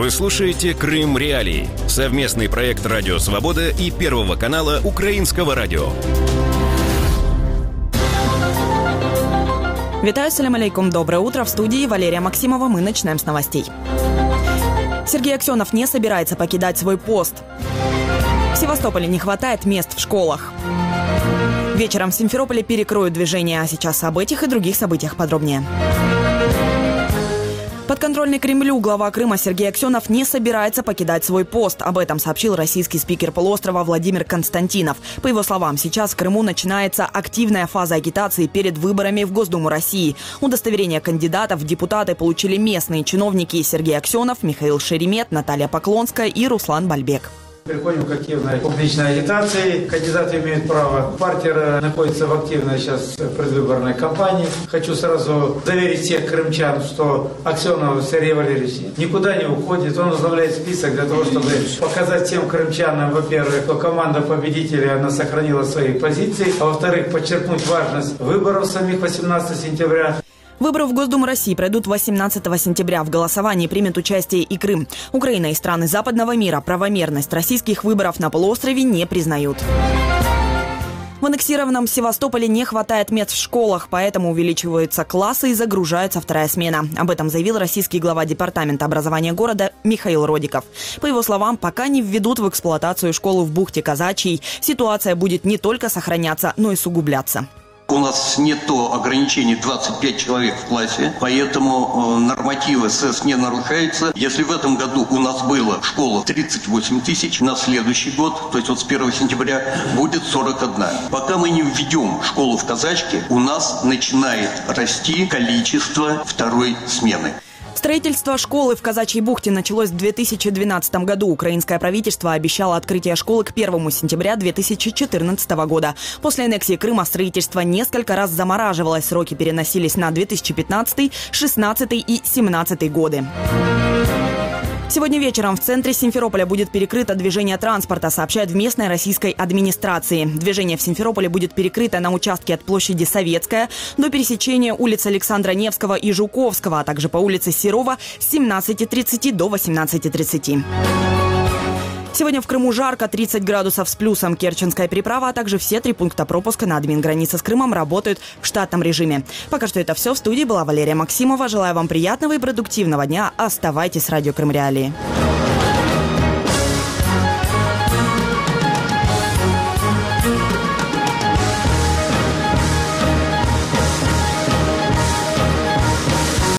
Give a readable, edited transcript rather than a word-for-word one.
Вы слушаете «Крым Реалии» – совместный проект «Радио Свобода» и Первого канала Украинского радио. Витаю, салям алейкум, доброе утро. В студии Валерия Максимова. Мы начинаем с новостей. Сергей Аксенов не собирается покидать свой пост. В Севастополе не хватает мест в школах. Вечером в Симферополе перекроют движение. А сейчас об этих и других событиях подробнее. Подконтрольный Кремлю глава Крыма Сергей Аксенов не собирается покидать свой пост. Об этом сообщил российский спикер полуострова Владимир Константинов. По его словам, сейчас в Крыму начинается активная фаза агитации перед выборами в Госдуму России. Удостоверение кандидатов в депутаты получили местные чиновники Сергей Аксенов, Михаил Шеремет, Наталья Поклонская и Руслан Бальбек. Переходим к активной публичной агитации. Кандидаты имеют право. Партия находится в активной сейчас предвыборной кампании. Хочу сразу заверить всех крымчан, что Аксенов Сергей Валерьевич никуда не уходит. Он возглавляет список для того, чтобы показать всем крымчанам, во-первых, что команда победителя она сохранила свои позиции, а во-вторых, подчеркнуть важность выборов самих 18 сентября. Выборы в Госдуму России пройдут 18 сентября. В голосовании примет участие и Крым. Украина и страны западного мира правомерность российских выборов на полуострове не признают. В аннексированном Севастополе не хватает мест в школах, поэтому увеличиваются классы и загружается вторая смена. Об этом заявил российский глава департамента образования города Михаил Родиков. По его словам, пока не введут в эксплуатацию школу в бухте Казачьей, ситуация будет не только сохраняться, но и усугубляться. У нас нет ограничений 25 человек в классе, поэтому нормативы СЭС не нарушаются. Если в этом году у нас было в школах 38 тысяч, на следующий год, то есть вот с 1 сентября, будет 41. Пока мы не введем школу в Казачке, у нас начинает расти количество второй смены. Строительство школы в Казачьей бухте началось в 2012 году. Украинское правительство обещало открытие школы к 1 сентября 2014 года. После аннексии Крыма строительство несколько раз замораживалось. Сроки переносились на 2015, 2016 и 2017 годы. Сегодня вечером в центре Симферополя будет перекрыто движение транспорта, сообщают в местной российской администрации. Движение в Симферополе будет перекрыто на участке от площади Советская до пересечения улиц Александра Невского и Жуковского, а также по улице Серова с 17:30 до 18:30. Сегодня в Крыму жарко, 30 градусов с плюсом. Керченская переправа, а также все 3 пункта пропуска на админгранице с Крымом работают в штатном режиме. Пока что это все. В студии была Валерия Максимова. Желаю вам приятного и продуктивного дня. Оставайтесь с радио Крым Реалии.